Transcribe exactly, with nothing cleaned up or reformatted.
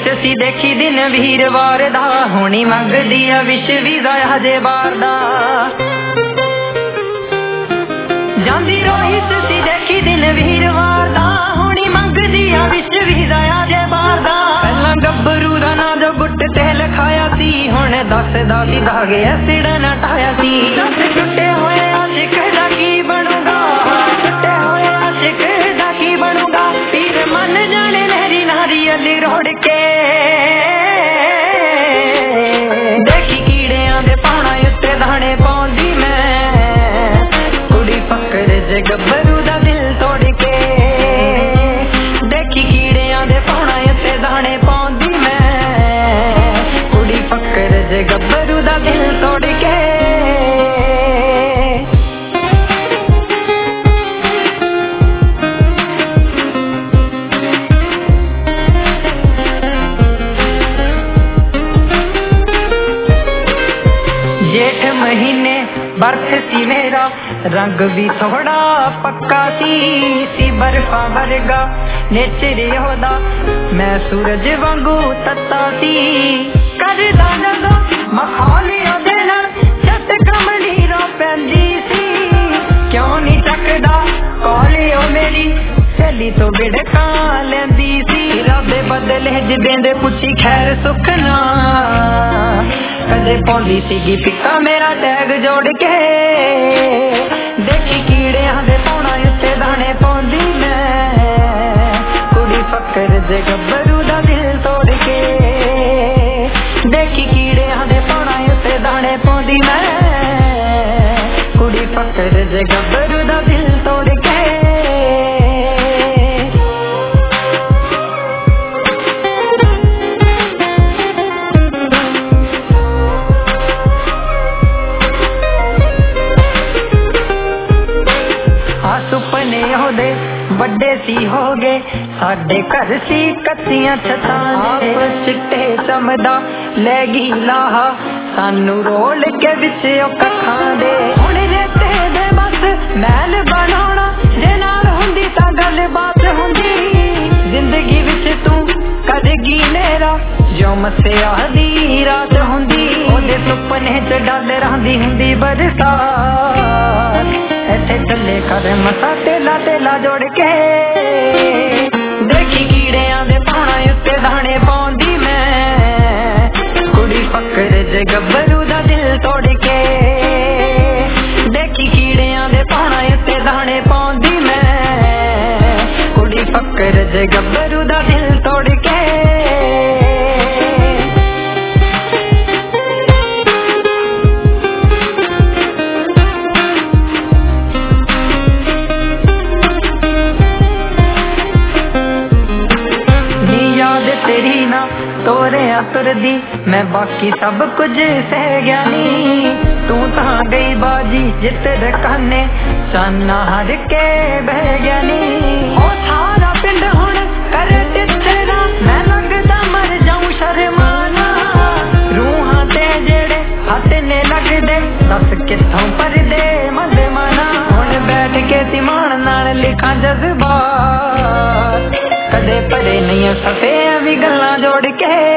रीस सी देखी दिन वीरवार दा होनी मंगदी आ विश वीज़ा हजे बार दा जांदी रोहित सी देखी दिन वीरवार दा होनी मंगदी आ विश वीज़ा हजे बार दा पहला गब्बरू दा ना जो गुट ते लिखाया सी हुण दसदा सी धागे एसिड नटाया सी दस टुटे होए आशिक दा की बनूगा टुटे होए आशिक दा की बनूगा पीर मन जाने लहरी नारियल रोड़ के देखी कीड़ियां दे पाना उत्ते दाने पाउंदी मैं कुड़ी फकर जे गब्बरू दा दिल तोड़ के देखी कीड़ियां दे पाना उत्ते दाने पाउंदी मैं कुड़ी फकर जे गब्बरू दा दिल तोड़ के जेठ महीने बर्फ सी मेरा रंग भी थोड़ा पक्का सी सी बर्फा वर्गा नेचर होदा मैं सूरज वांगू तत्ता सी करदा जदों मखालियां दे नाल जट कमली रो पैंदी सी क्यों नहीं टकदा कॉलियो मेरी सहेली तो बिड़का लैंदी सी रबे बदले जिबेंदे पुछी खैर सुखना कदे पौंदी सीगी पिक्का मेरा टैग जोड़ के देखी कीड़ियां दे पौना उत्ते दाने पाउंदी मैं कुड़ी फकर जे गब्बरू दा दिल तोड़ के देखी कीड़ियां दे पौना उत्ते दाने पाउंदी मैं कुड़ी फकर जे गब्बरू दा दिल तोड़ के सुपने होदे बड़े सी हो गए साडे घर सी कच्चियां छतां आप चिट्टे चमदा ले गी लाहा सानू रोल के विच कखां दे हुण रेते दे बस महल बनाना जे नाल हुंदी तां गल बात हुंदी जिंदगी विच तू करगी नेरा जो मसिया दी रात हुंदी ओदे सुपने च डल रहिंदी हुंदी बरसात ऐसे चले कर मसा तेला तेला जोड़ के देखी कीड़ियां दे पाना उत्ते दाने पाउंदी मैं कुड़ी फकर जे गब्बरू दा दिल तोड़ के देखी कीड़ियां दे पाना उत्ते दाने पाउंदी मैं कुड़ी फकर जे गब्बरू दा दिल तोड़ के तेरी ना तोरे तुरदी मैं बाकी सब कुछ सह गया नी तू तां गई बाजी जित रकाने चाना हर के बह गया नी ओ सारा पिंड हुण करे तेरा मैं लगदा मर जाऊं शर्माना रूहां ते जेड़े हथ ने लगदे दस किथों परदे मद माना हुण बैठ के तिमान नाल लिखां जज्बात कदे परे नहीं सफे भी गल्लां जोड़ के